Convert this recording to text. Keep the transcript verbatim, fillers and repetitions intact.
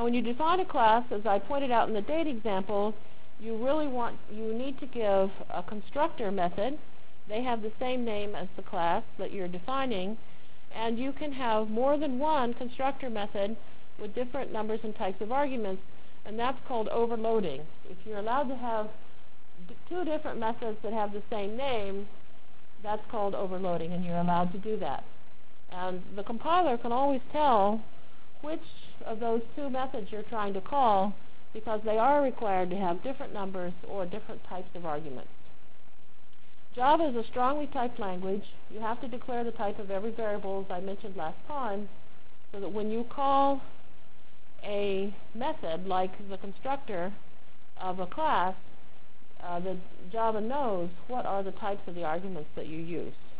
when you define a class, as I pointed out in the date example, you really want, you need to give a constructor method. They have the same name as the class that you're defining, and you can have more than one constructor method with different numbers and types of arguments, and that's called overloading. If you're allowed to have d two different methods that have the same name, that's called overloading, and you're allowed to do that. And the compiler can always tell which of those two methods you're trying to call, because they are required to have different numbers or different types of arguments. Java is a strongly typed language. You have to declare the type of every variable, as I mentioned last time, so that when you call a method like the constructor of a class, uh, the Java knows what are the types of the arguments that you use.